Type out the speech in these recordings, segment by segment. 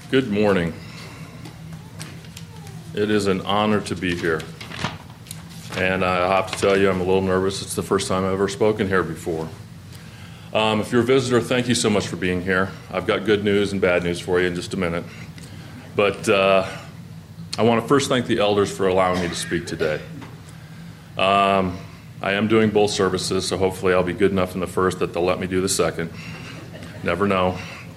Good morning. It is an honor to be here. And I have to tell you, I'm a little nervous. It's the first time I've ever spoken here before. If you're a visitor, thank you so much for being here. I've got good news and bad news for you in just a minute. But I want to first thank the elders for allowing me to speak today. I am doing both services, so hopefully I'll be good enough in the first that they'll let me do the second. Never know.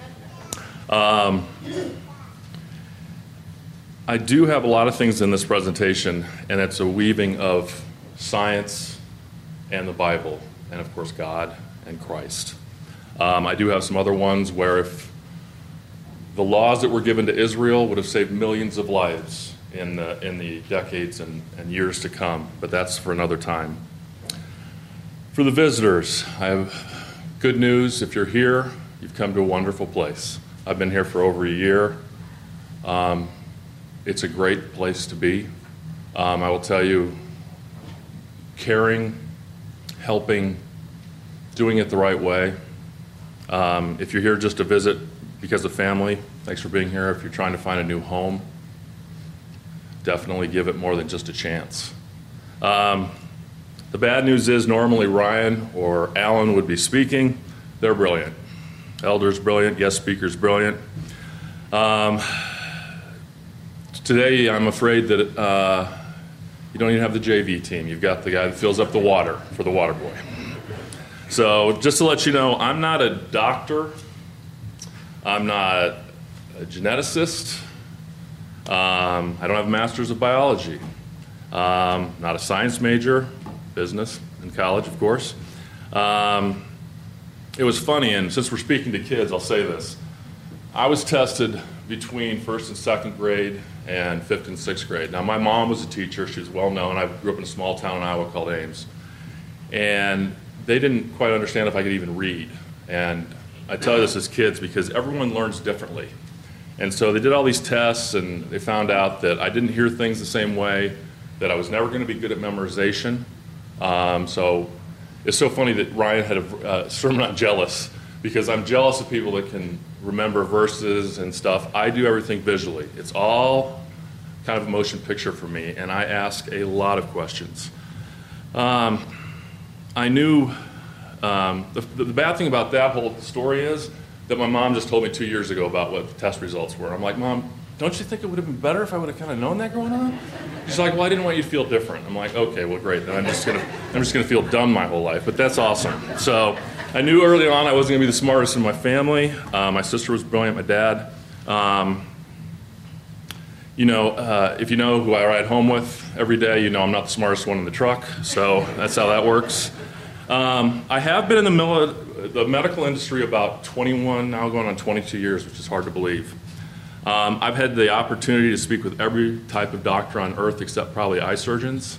I do have a lot of things in this presentation, and it's a weaving of science and the Bible, and of course God and Christ. I do have some other ones where if the laws that were given to Israel would have saved millions of lives in the decades and years to come, but that's for another time. For the visitors, I have good news. If you're here, you've come to a wonderful place. I've been here for over a year. It's a great place to be. I will tell you, caring, helping, doing it the right way. If you're here just to visit because of family, thanks for being here. If you're trying to find a new home, definitely give it more than just a chance. The bad news is normally Ryan or Alan would be speaking. They're brilliant. Elder's brilliant, guest speaker's brilliant. Today, I'm afraid that you don't even have the JV team. You've got the guy that fills up the water for the water boy. So just to let you know, I'm not a doctor. I'm not a geneticist. I don't have a master's of biology. Not a science major, business in college, of course. It was funny, and since we're speaking to kids, I'll say this. I was tested between first and second grade and fifth and sixth grade. Now, my mom was a teacher. She was well known. I grew up in a small town in Iowa called Ames. And they didn't quite understand if I could even read. And I tell you this as kids because everyone learns differently. And so they did all these tests, and they found out that I didn't hear things the same way, that I was never going to be good at memorization. So it's so funny that Ryan had a sermon on jealous, because I'm jealous of people that can remember verses and stuff. I do everything visually. It's all kind of a motion picture for me, and I ask a lot of questions. I knew the bad thing about that whole story is that my mom just told me 2 years ago about what the test results were. I'm like, Mom, don't you think it would have been better if I would have kind of known that growing up? She's like, well, I didn't want you to feel different. I'm like, okay, well, great. Then I'm just gonna feel dumb my whole life. But that's awesome. So I knew early on I wasn't gonna be the smartest in my family. My sister was brilliant. My dad. If you know who I ride home with every day, you know I'm not the smartest one in the truck. So that's how that works. I have been in the medical industry about 21, now going on 22 years, which is hard to believe. I've had the opportunity to speak with every type of doctor on earth except probably eye surgeons.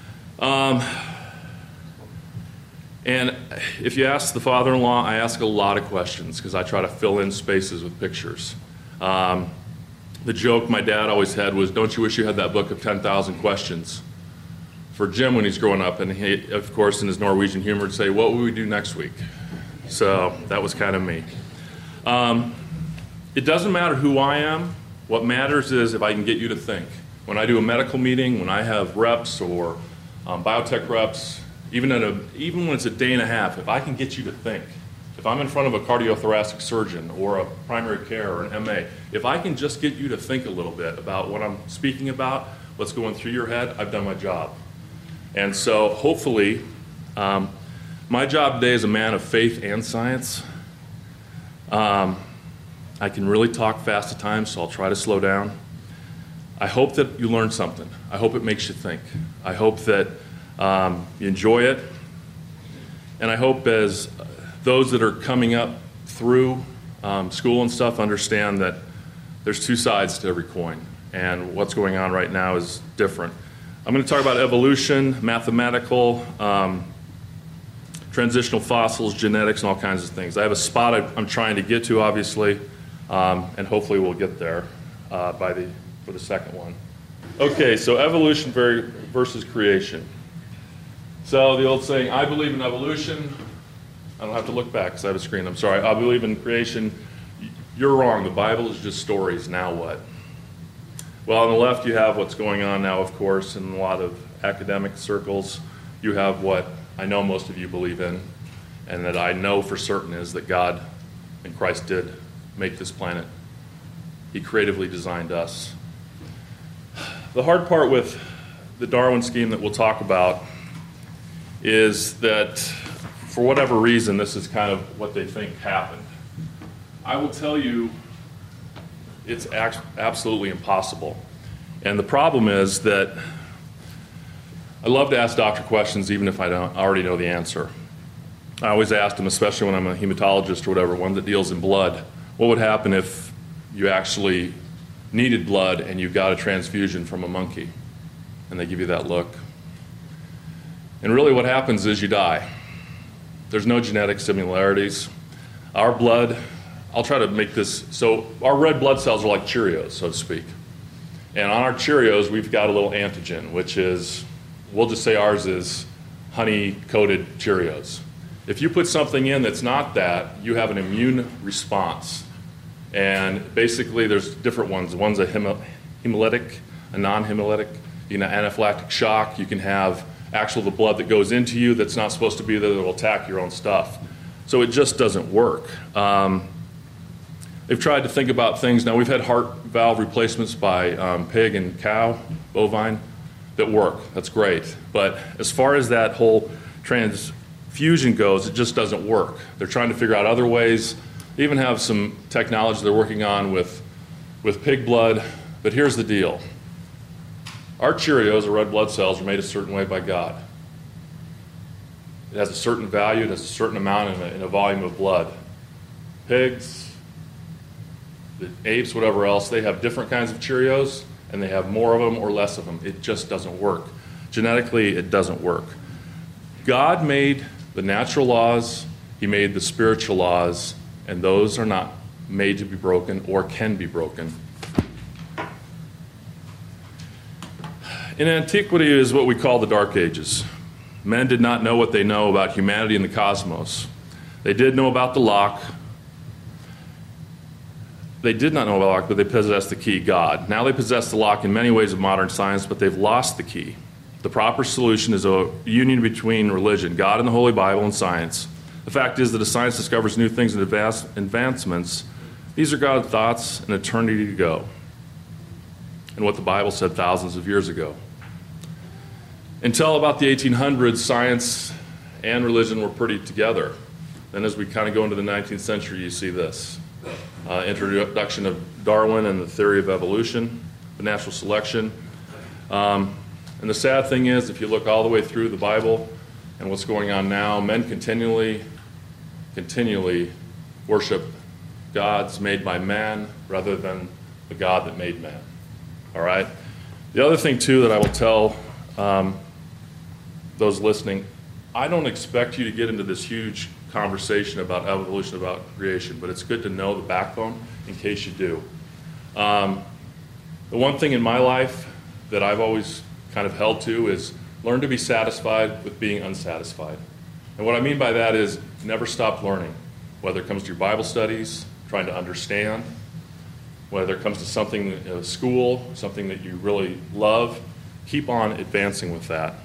And if you ask the father-in-law, I ask a lot of questions because I try to fill in spaces with pictures. The joke my dad always had was, don't you wish you had that book of 10,000 questions? For Jim when he's growing up, and he, of course, in his Norwegian humor, would say, what will we do next week? So that was kind of me. It doesn't matter who I am. What matters is if I can get you to think. When I do a medical meeting, when I have reps or biotech reps, even when it's a day and a half, if I can get you to think, if I'm in front of a cardiothoracic surgeon or a primary care or an MA, if I can just get you to think a little bit about what I'm speaking about, what's going through your head, I've done my job. And so hopefully, my job today is a man of faith and science. I can really talk fast at times, so I'll try to slow down. I hope that you learn something. I hope it makes you think. I hope that you enjoy it. And I hope as those that are coming up through school and stuff understand that there's two sides to every coin. And what's going on right now is different. I'm going to talk about evolution, mathematical, transitional fossils, genetics, and all kinds of things. I have a spot I'm trying to get to, obviously, and hopefully we'll get there for the second one. Okay, so evolution versus creation. So the old saying, I believe in evolution. I don't have to look back because I have a screen. I'm sorry. I believe in creation. You're wrong. The Bible is just stories. Now what? Well, on the left, you have what's going on now, of course, in a lot of academic circles. You have what I know most of you believe in, and that I know for certain is that God and Christ did make this planet. He creatively designed us. The hard part with the Darwin scheme that we'll talk about is that for whatever reason, this is kind of what they think happened. I will tell you it's absolutely impossible. And the problem is that I love to ask doctor questions even if I don't already know the answer. I always ask them, especially when I'm a hematologist or whatever, one that deals in blood, what would happen if you actually needed blood and you got a transfusion from a monkey? And they give you that look. And really what happens is you die. There's no genetic similarities. Our blood, I'll try to make this, so our red blood cells are like Cheerios, so to speak. And on our Cheerios, we've got a little antigen, which is, we'll just say ours is honey-coated Cheerios. If you put something in that's not that, you have an immune response. And basically, there's different ones. One's a hemolytic, a non-hemolytic. You can have anaphylactic shock. You can have the blood that goes into you that's not supposed to be there that will attack your own stuff. So it just doesn't work. They've tried to think about things. Now, we've had heart valve replacements by pig and cow, bovine, that work. That's great. But as far as that whole transfusion goes, it just doesn't work. They're trying to figure out other ways. They even have some technology they're working on with pig blood. But here's the deal. Our Cheerios, or red blood cells, are made a certain way by God. It has a certain value. It has a certain amount in a volume of blood. Pigs, the apes, whatever else, they have different kinds of Cheerios, and they have more of them or less of them. It just doesn't work. Genetically, it doesn't work. God made the natural laws. He made the spiritual laws, and those are not made to be broken or can be broken. In antiquity is what we call the Dark Ages. Men did not know what they know about humanity and the cosmos. They did know about the lock. They did not know about the lock, but they possessed the key, God. Now they possess the lock in many ways of modern science, but they've lost the key. The proper solution is a union between religion, God and the Holy Bible, and science. The fact is that as science discovers new things and advancements, these are God's thoughts an eternity to go, and what the Bible said thousands of years ago. Until about the 1800s, science and religion were pretty together. Then as we kind of go into the 19th century, you see this. Introduction of Darwin and the theory of evolution, the natural selection. And the sad thing is, if you look all the way through the Bible and what's going on now, men continually worship gods made by man rather than the God that made man. All right? The other thing, too, that I will tell those listening, I don't expect you to get into this huge conversation about evolution, about creation, but it's good to know the backbone in case you do. The one thing in my life that I've always kind of held to is learn to be satisfied with being unsatisfied. And what I mean by that is never stop learning, whether it comes to your Bible studies, trying to understand, whether it comes to something, school, something that you really love, keep on advancing with that.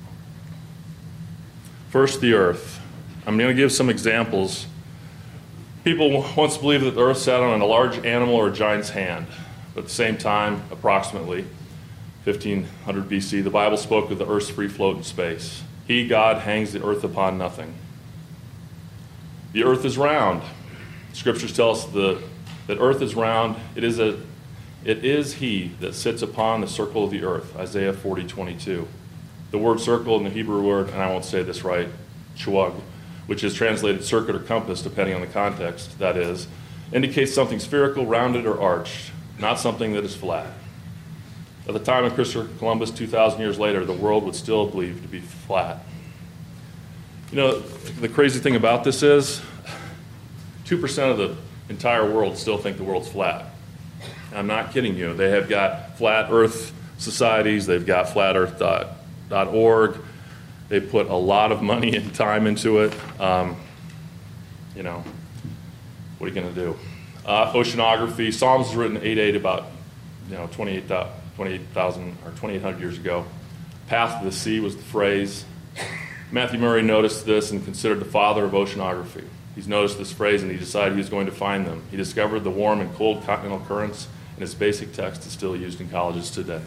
First, the earth. I'm going to give some examples. People once believed that the earth sat on a large animal or a giant's hand. But at the same time, approximately 1500 BC, the Bible spoke of the earth's free float in space. He, God, hangs the earth upon nothing. The earth is round. Scriptures tell us that earth is round. It is He that sits upon the circle of the earth, Isaiah 40:22. The word circle in the Hebrew word, and I won't say this right, shewag, which is translated circuit or compass, depending on the context, that is, indicates something spherical, rounded, or arched, not something that is flat. At the time of Christopher Columbus, 2,000 years later, the world would still believe to be flat. You know, the crazy thing about this is 2% of the entire world still think the world's flat. I'm not kidding you. They have got flat earth societies. They've got flatearth.org. They put a lot of money and time into it. You know, what are you going to do? Oceanography. Psalms was written 8 about 28,000 or 2,800 years ago. Path of the sea was the phrase. Matthew Murray noticed this and considered the father of oceanography. He's noticed this phrase and he decided he was going to find them. He discovered the warm and cold continental currents, and its basic text is still used in colleges today.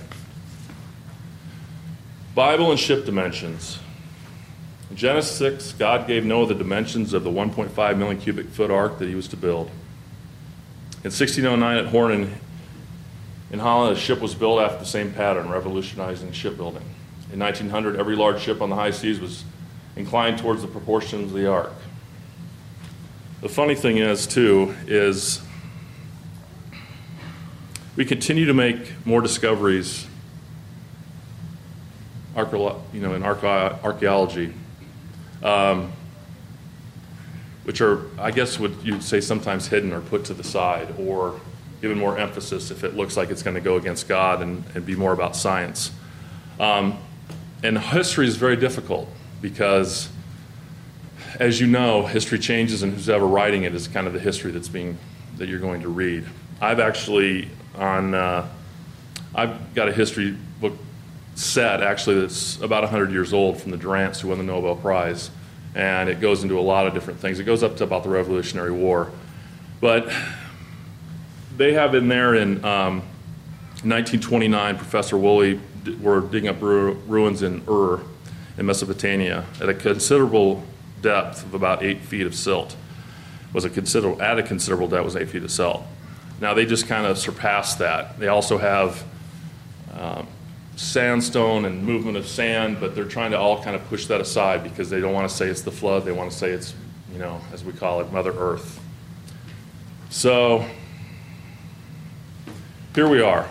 Bible and ship dimensions. In Genesis 6, God gave Noah the dimensions of the 1.5 million cubic foot ark that he was to build. In 1609 at Horn in Holland, a ship was built after the same pattern, revolutionizing shipbuilding. In 1900, every large ship on the high seas was inclined towards the proportions of the ark. The funny thing is, too, is we continue to make more discoveries in archaeology, which are, I guess, what you'd say sometimes hidden or put to the side, or given more emphasis if it looks like it's going to go against God and be more about science. And history is very difficult because, as you know, history changes, and who's ever writing it is kind of the history that you're going to read. I've got a history book set, actually, that's about 100 years old from the Durants who won the Nobel Prize, and it goes into a lot of different things. It goes up to about the Revolutionary War. But they have in there in 1929, Professor Woolley were digging up ruins in Ur in Mesopotamia at a considerable depth of about 8 feet of silt. At a considerable depth was 8 feet of silt. Now they just kind of surpassed that. They also have sandstone and movement of sand, but they're trying to all kind of push that aside because they don't want to say it's the flood. They want to say it's, as we call it, Mother Earth. So here we are.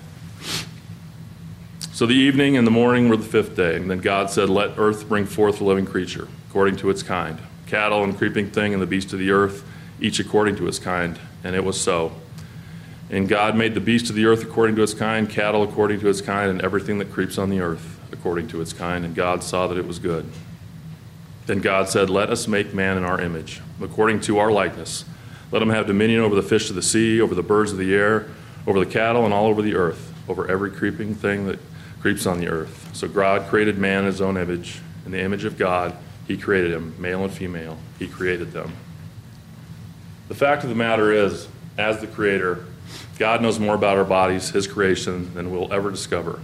So the evening and the morning were the fifth day, and then God said, "Let earth bring forth a living creature, according to its kind, cattle and creeping thing and the beast of the earth, each according to its kind." And it was so. And God made the beast of the earth according to its kind, cattle according to its kind, and everything that creeps on the earth according to its kind. And God saw that it was good. Then God said, "Let us make man in our image, according to our likeness. Let him have dominion over the fish of the sea, over the birds of the air, over the cattle, and all over the earth, over every creeping thing that creeps on the earth." So God created man in his own image. In the image of God, he created him, male and female. He created them. The fact of the matter is, as the Creator, God knows more about our bodies, his creation, than we'll ever discover.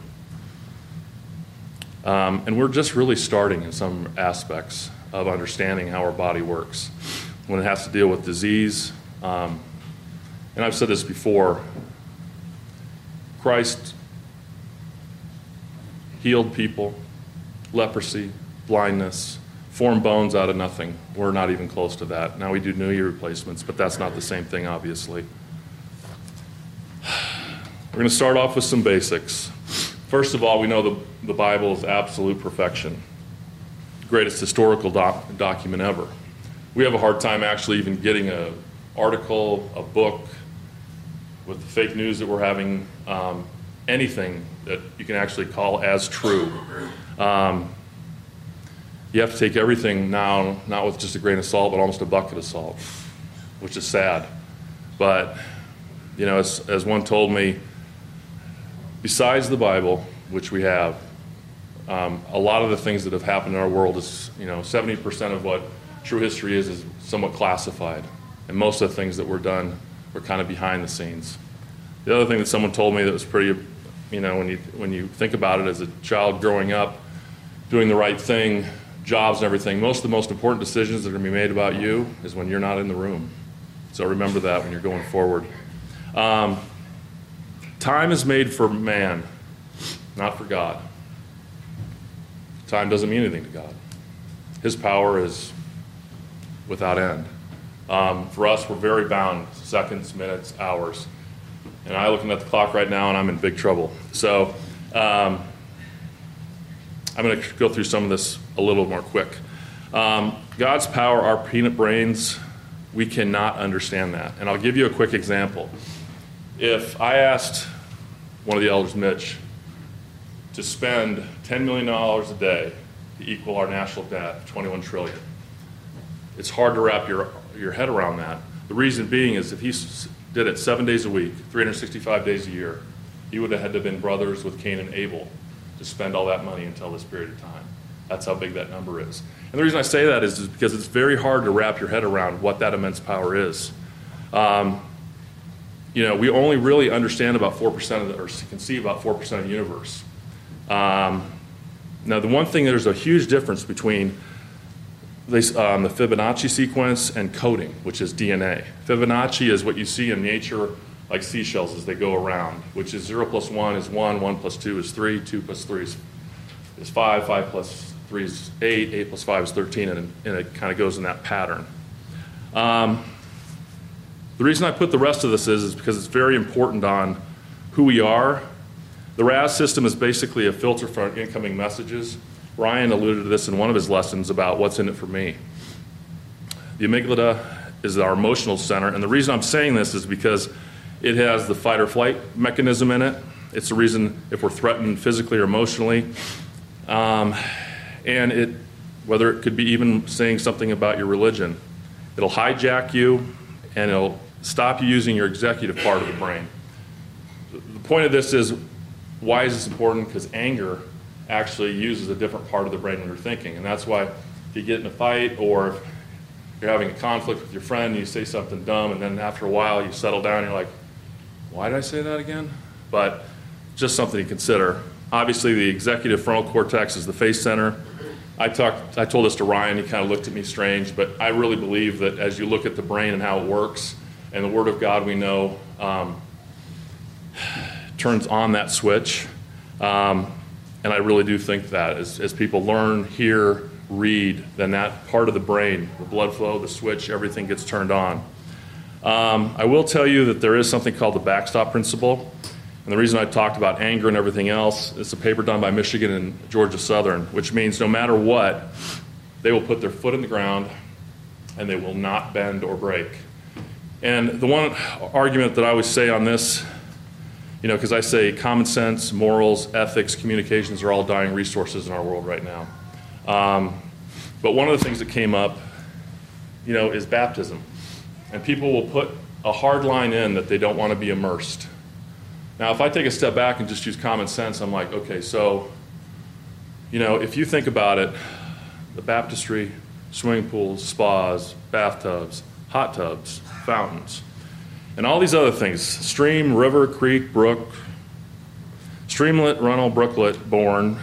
And we're just really starting in some aspects of understanding how our body works when it has to deal with disease. And I've said this before, Christ healed people, leprosy, blindness, formed bones out of nothing. We're not even close to that. Now we do knee replacements, but that's not the same thing, obviously. We're going to start off with some basics. First of all, we know the Bible is absolute perfection. Greatest historical document ever. We have a hard time actually even getting an article, a book, with the fake news that we're having, anything that you can actually call as true. You have to take everything now, not with just a grain of salt, but almost a bucket of salt, which is sad. But, as one told me, besides the Bible, which we have, a lot of the things that have happened in our world is, 70% of what true history is somewhat classified. And most of the things that were done were kind of behind the scenes. The other thing that someone told me that was pretty, when you think about it as a child growing up, doing the right thing, jobs and everything, most of the most important decisions that are going to be made about you is when you're not in the room. So remember that when you're going forward. Time is made for man, not for God. Time doesn't mean anything to God. His power is without end. For us, we're very bound, seconds, minutes, hours. And I'm looking at the clock right now, and I'm in big trouble. So I'm going to go through some of this a little more quick. God's power, our peanut brains, we cannot understand that. And I'll give you a quick example. If I asked one of the elders, Mitch, to spend $10 million a day to equal our national debt of $21 trillion, it's hard to wrap your head around that. The reason being is if he did it 7 days a week, 365 days a year, he would have had to have been brothers with Cain and Abel to spend all that money until this period of time. That's how big that number is. And the reason I say that is because it's very hard to wrap your head around what that immense power is. We only really understand about 4% or can see about 4% of the universe. Now, the one thing, there's a huge difference between the Fibonacci sequence and coding, which is DNA. Fibonacci is what you see in nature, like seashells as they go around, which is 0 plus 1 is 1, 1 plus 2 is 3, 2 plus 3 is 5, 5 plus 3 is 8, 8 plus 5 is 13, and it kind of goes in that pattern. The reason I put the rest of this is because it's very important on who we are. The RAS system is basically a filter for incoming messages. Ryan alluded to this in one of his lessons about what's in it for me. The amygdala is our emotional center, and the reason I'm saying this is because it has the fight or flight mechanism in it. It's the reason if we're threatened physically or emotionally. And whether it could be even saying something about your religion, it'll hijack you and it'll stop you using your executive part of the brain. The point of this is, why is this important? Because anger actually uses a different part of the brain when you're thinking. And that's why if you get in a fight or if you're having a conflict with your friend and you say something dumb and then after a while you settle down and you're like, why did I say that again? But just something to consider. Obviously the executive frontal cortex is the face center. I told this to Ryan, he kind of looked at me strange, but I really believe that as you look at the brain and how it works, and the Word of God we know turns on that switch. And I really do think that as people learn, hear, read, then that part of the brain, the blood flow, the switch, everything gets turned on. I will tell you that there is something called the backstop principle. And the reason I talked about anger and everything else, it's a paper done by Michigan and Georgia Southern, which means no matter what, they will put their foot in the ground and they will not bend or break. And the one argument that I always say on this, because I say common sense, morals, ethics, communications are all dying resources in our world right now. But one of the things that came up, is baptism. And people will put a hard line in that they don't want to be immersed. Now, if I take a step back and just use common sense, I'm like, okay, so, if you think about it, the baptistry, swimming pools, spas, bathtubs, hot tubs, fountains, and all these other things, stream, river, creek, brook, streamlet, runnel, brooklet, bourne,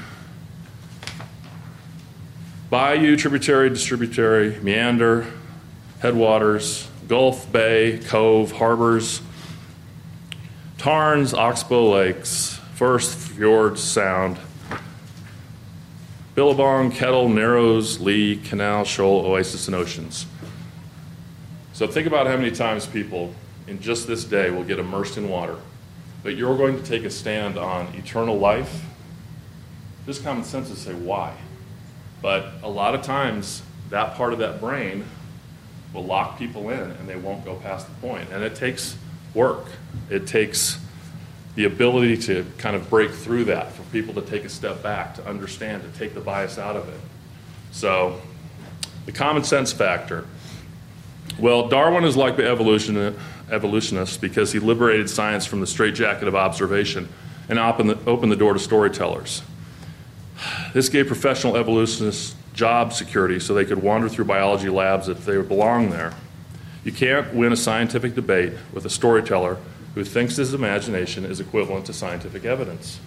bayou, tributary, distributary, meander, headwaters, gulf, bay, cove, harbors, tarns, oxbow lakes, first, fjords, sound, billabong, kettle, narrows, lee, canal, shoal, oasis, and oceans. So think about how many times people in just this day will get immersed in water. But you're going to take a stand on eternal life. Just common sense to say why. But a lot of times that part of that brain will lock people in and they won't go past the point. And it takes work. It takes the ability to kind of break through that, for people to take a step back, to understand, to take the bias out of it. So the common sense factor. Well, Darwin is like the evolutionist because he liberated science from the straitjacket of observation and opened the door to storytellers. This gave professional evolutionists job security so they could wander through biology labs if they belong there. You can't win a scientific debate with a storyteller who thinks his imagination is equivalent to scientific evidence.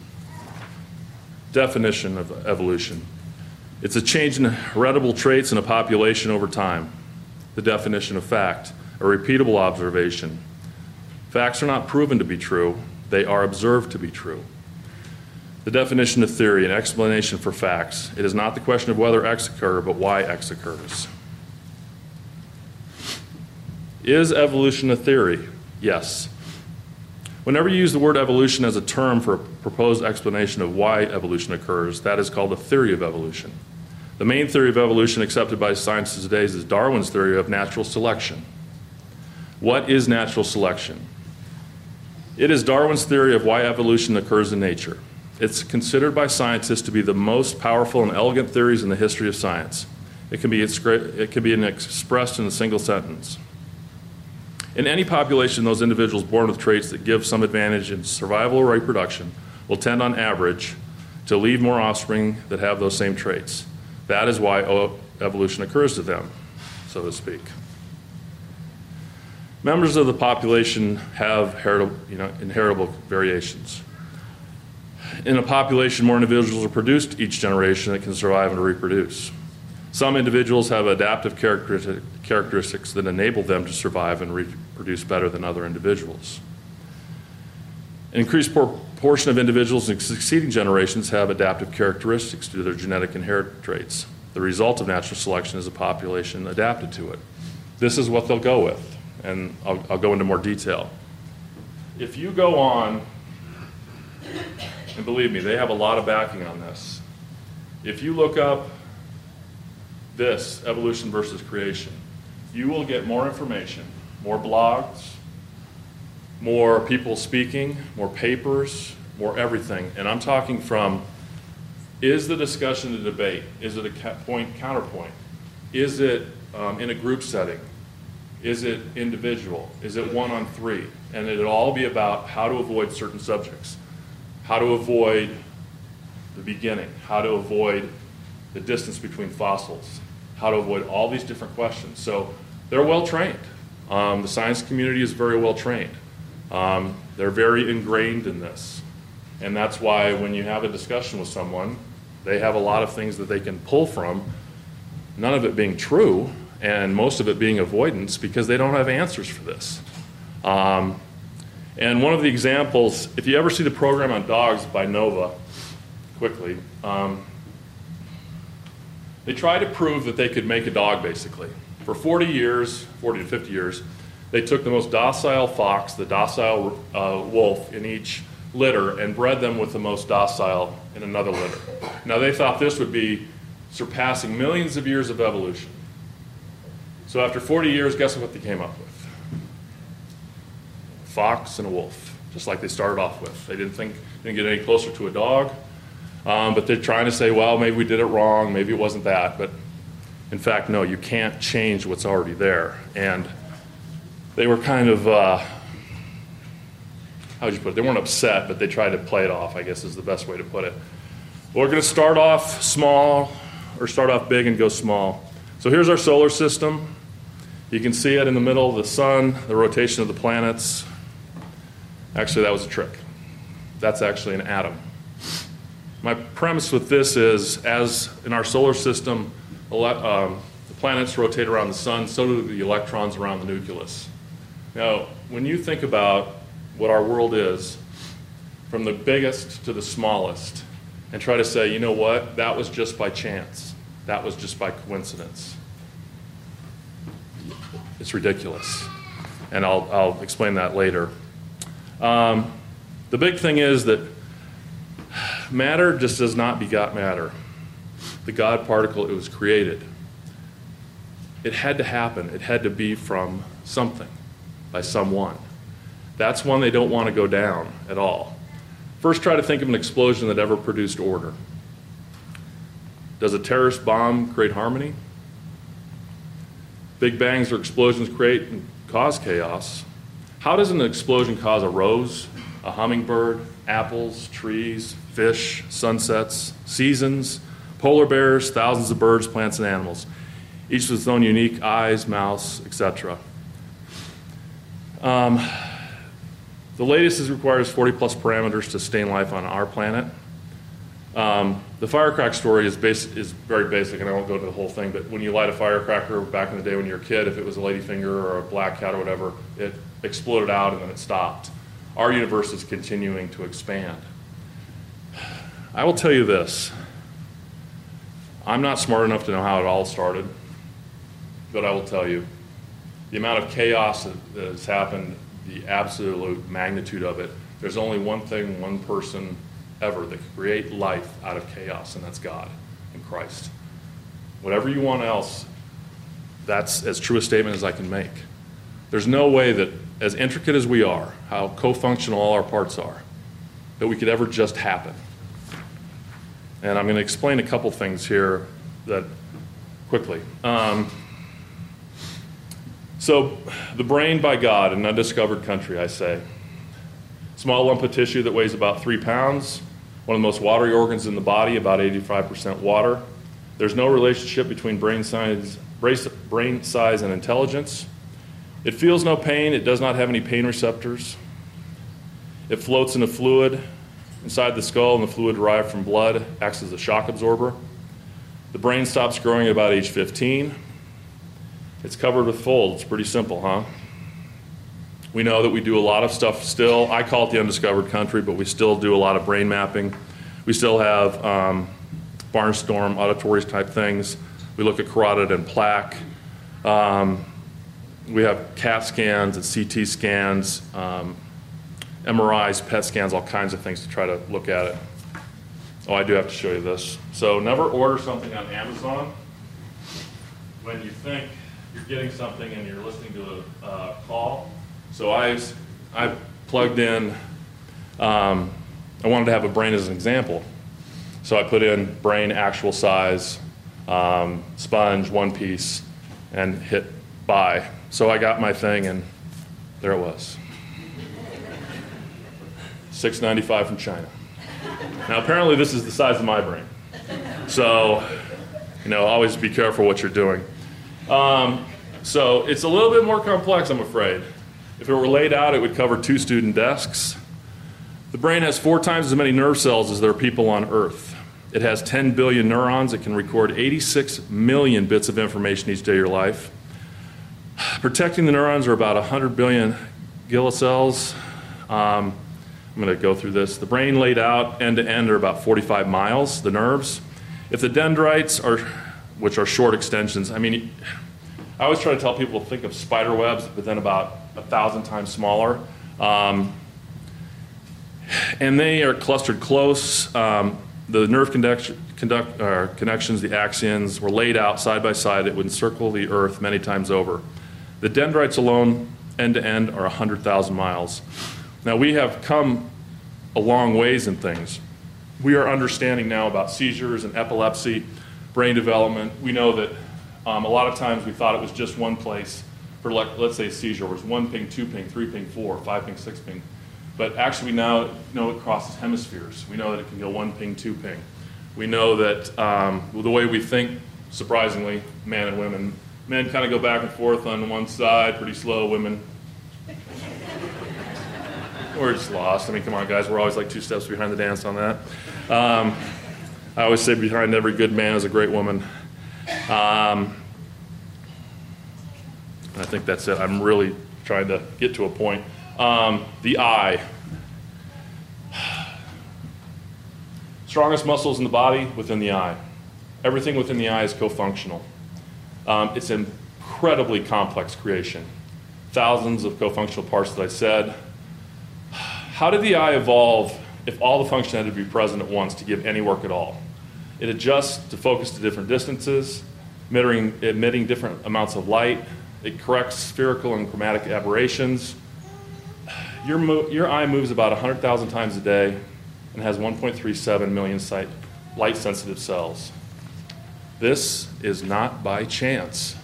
Definition of evolution. It's a change in heritable traits in a population over time. The definition of fact, a repeatable observation. Facts are not proven to be true, they are observed to be true. The definition of theory, an explanation for facts. It is not the question of whether X occurs, but why X occurs. Is evolution a theory? Yes. Whenever you use the word evolution as a term for a proposed explanation of why evolution occurs, that is called a theory of evolution. The main theory of evolution accepted by science today is Darwin's theory of natural selection. What is natural selection? It is Darwin's theory of why evolution occurs in nature. It's considered by scientists to be the most powerful and elegant theories in the history of science. It can be expressed in a single sentence. In any population, those individuals born with traits that give some advantage in survival or reproduction will tend on average to leave more offspring that have those same traits. That is why evolution occurs to them, so to speak. Members of the population have inheritable variations. In a population, more individuals are produced each generation that can survive and reproduce. Some individuals have adaptive characteristics that enable them to survive and reproduce better than other individuals. An increased proportion of individuals in succeeding generations have adaptive characteristics due to their genetic inherited traits. The result of natural selection is a population adapted to it. This is what they'll go with, and I'll go into more detail. If you go on, and believe me, they have a lot of backing on this. If you look up this, evolution versus creation, you will get more information, more blogs, more people speaking, more papers, more everything. And I'm talking from, is the discussion a debate? Is it a counterpoint? Is it in a group setting? Is it individual? Is it 1-on-3? And it'll all be about how to avoid certain subjects, how to avoid the beginning, how to avoid the distance between fossils, how to avoid all these different questions. So they're well trained. The science community is very well trained. They're very ingrained in this. And that's why when you have a discussion with someone, they have a lot of things that they can pull from, none of it being true, and most of it being avoidance because they don't have answers for this. And one of the examples, if you ever see the program on dogs by Nova, quickly, they try to prove that they could make a dog, basically. For 40 years, 40 to 50 years, they took the most docile fox, the docile wolf in each litter, and bred them with the most docile in another litter. Now, they thought this would be surpassing millions of years of evolution. So after 40 years, guess what they came up with? A fox and a wolf, just like they started off with. They didn't get any closer to a dog, but they're trying to say, well, maybe we did it wrong, maybe it wasn't that. But in fact, no, you can't change what's already there. And they were kind of, how would you put it? They weren't upset, but they tried to play it off, I guess is the best way to put it. We're going to start off small, or start off big and go small. So here's our solar system. You can see it in the middle of the sun, the rotation of the planets. Actually, that was a trick. That's actually an atom. My premise with this is, as in our solar system, the planets rotate around the sun, so do the electrons around the nucleus. Now, when you think about what our world is, from the biggest to the smallest, and try to say, you know what, that was just by chance. That was just by coincidence. It's ridiculous. And I'll explain that later. The big thing is that matter just does not begot matter. The God particle, it was created. It had to happen. It had to be from something, by someone. That's one they don't want to go down at all. First, try to think of an explosion that ever produced order. Does a terrorist bomb create harmony? Big bangs or explosions create and cause chaos. How does an explosion cause a rose, a hummingbird, apples, trees, fish, sunsets, seasons, polar bears, thousands of birds, plants, and animals, each with its own unique eyes, mouths, etc.? The latest requires 40-plus parameters to sustain life on our planet. The firecracker story is very basic, and I won't go into the whole thing, but when you light a firecracker back in the day when you were a kid, if it was a ladyfinger or a black cat or whatever, it exploded out and then it stopped. Our universe is continuing to expand. I will tell you this. I'm not smart enough to know how it all started, but I will tell you, the amount of chaos that has happened, the absolute magnitude of it, there's only one thing, one person ever that can create life out of chaos, and that's God in Christ. Whatever you want else, that's as true a statement as I can make. There's no way that, as intricate as we are, how co-functional all our parts are, that we could ever just happen. And I'm going to explain a couple things here that quickly. So the brain by God, an undiscovered country, I say. Small lump of tissue that weighs about 3 pounds, one of the most watery organs in the body, about 85% water. There's no relationship between brain size and intelligence. It feels no pain. It does not have any pain receptors. It floats in a fluid inside the skull, and the fluid derived from blood acts as a shock absorber. The brain stops growing at about age 15. It's covered with folds. Pretty simple, huh? We know that we do a lot of stuff still. I call it the undiscovered country, but we still do a lot of brain mapping. We still have barnstorm auditory type things. We look at carotid and plaque. We have CAT scans and CT scans, MRIs, PET scans, all kinds of things to try to look at it. Oh, I do have to show you this. So never order something on Amazon when you think you're getting something and you're listening to a call. So I plugged in, I wanted to have a brain as an example. So I put in brain actual size, sponge, one piece, and hit buy. So I got my thing, and there it was. $6.95 from China. Now apparently this is the size of my brain. So, always be careful what you're doing. So it's a little bit more complex, I'm afraid. If it were laid out, it would cover 2 student desks. The brain has 4 times as many nerve cells as there are people on Earth. It has 10 billion neurons. It can record 86 million bits of information each day of your life. Protecting the neurons are about 100 billion glial cells. I'm going to go through this. The brain laid out end to end are about 45 miles, the nerves. If the dendrites which are short extensions, I always try to tell people to think of spider webs, but then about 1,000 times smaller. And they are clustered close. The nerve connections, the axons, were laid out side by side. It would encircle the Earth many times over. The dendrites alone, end to end, are 100,000 miles. Now, we have come a long ways in things. We are understanding now about seizures and epilepsy, brain development. We know that a lot of times we thought it was just one place for, let's say, a seizure. It was 1 ping, 2 ping, 3 ping, 4, 5 ping, 6 ping. But actually, we now know it crosses hemispheres. We know that it can go 1 ping, 2 ping. We know that the way we think, surprisingly, man and women, men kind of go back and forth on one side, pretty slow. Women, we're just lost. Come on, guys. We're always like 2 steps behind the dance on that. I always say behind every good man is a great woman. I think that's it. I'm really trying to get to a point. The eye. Strongest muscles in the body within the eye. Everything within the eye is co-functional. It's an incredibly complex creation. Thousands of co-functional parts, that I said. How did the eye evolve if all the function had to be present at once to give any work at all? It adjusts to focus to different distances, emitting different amounts of light. It corrects spherical and chromatic aberrations. Your eye moves about 100,000 times a day and has 1.37 million light-sensitive cells. This is not by chance.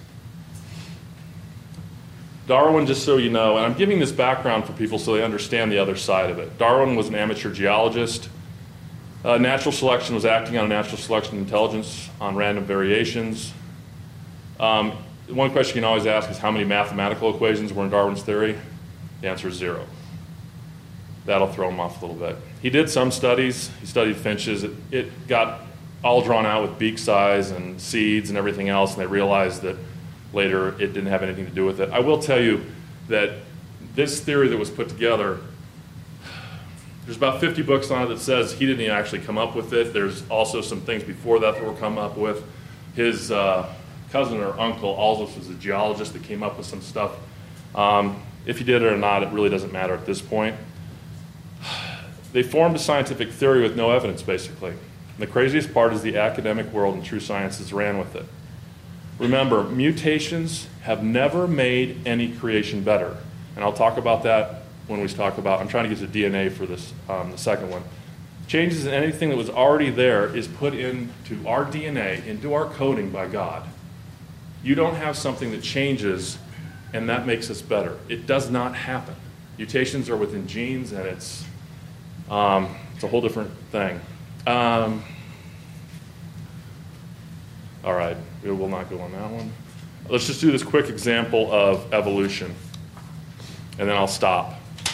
Darwin, just so you know, and I'm giving this background for people so they understand the other side of it. Darwin was an amateur geologist. Natural selection was acting on a natural selection intelligence on random variations. One question you can always ask is how many mathematical equations were in Darwin's theory? The answer is 0. That'll throw him off a little bit. He did some studies. He studied finches. It got all drawn out with beak size and seeds and everything else, and they realized that later it didn't have anything to do with it. I will tell you that this theory that was put together, there's about 50 books on it that says he didn't actually come up with it. There's also some things before that were come up with. His cousin or uncle also was a geologist that came up with some stuff. If he did it or not, it really doesn't matter at this point. They formed a scientific theory with no evidence, basically. And the craziest part is the academic world and true sciences ran with it. Remember, mutations have never made any creation better. And I'll talk about that when we talk about, I'm trying to get to DNA for this, the second one. Changes in anything that was already there is put into our DNA, into our coding by God. You don't have something that changes and that makes us better. It does not happen. Mutations are within genes, and it's a whole different thing. All right, we will not go on that one. Let's just do this quick example of evolution, and then I'll stop.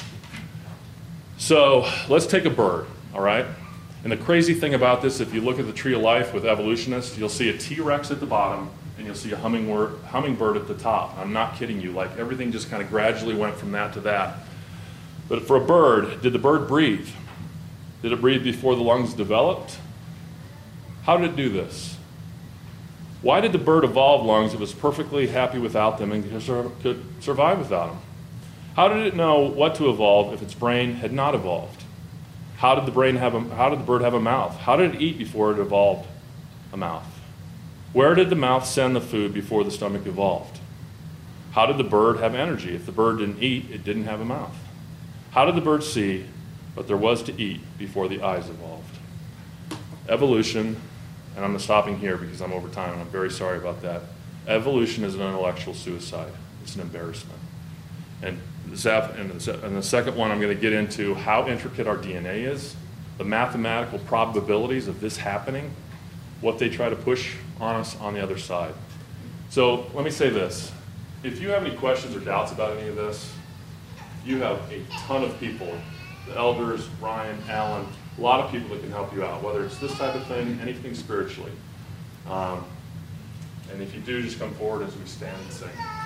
So let's take a bird, all right? And the crazy thing about this, if you look at the tree of life with evolutionists, you'll see a T-Rex at the bottom, and you'll see a hummingbird at the top. I'm not kidding you. Like, everything just kind of gradually went from that to that. But for a bird, did the bird breathe? Did it breathe before the lungs developed? How did it do this? Why did the bird evolve lungs if it was perfectly happy without them and could survive without them? How did it know what to evolve if its brain had not evolved? How did the bird have a mouth? How did it eat before it evolved a mouth? Where did the mouth send the food before the stomach evolved? How did the bird have energy? If the bird didn't eat, it didn't have a mouth. How did the bird see what there was to eat before the eyes evolved? Evolution, and I'm stopping here because I'm over time and I'm very sorry about that. Evolution is an intellectual suicide. It's an embarrassment. And the second one, I'm going to get into how intricate our DNA is, the mathematical probabilities of this happening, what they try to push on us on the other side. So let me say this. If you have any questions or doubts about any of this, you have a ton of people, the elders, Ryan, Alan, a lot of people that can help you out, whether it's this type of thing, anything spiritually. And if you do, just come forward as we stand and sing.